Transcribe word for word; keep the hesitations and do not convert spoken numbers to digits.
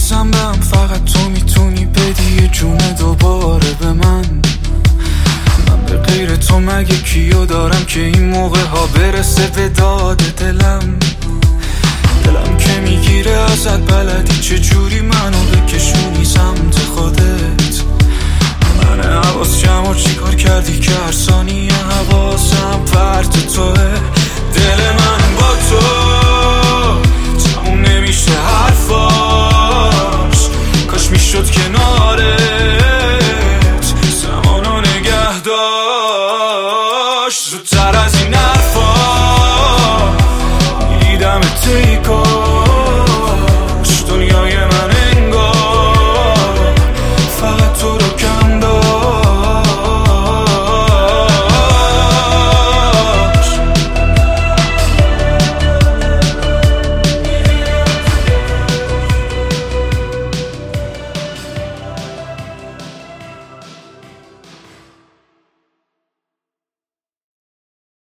نیازم به هم، فقط تو میتونی بدی یه جون دوباره به من. من به غیر تو مگه کیو دارم که این موقع ها برسه به داد دلم. دلم که میگیره ازت بلدی چجوری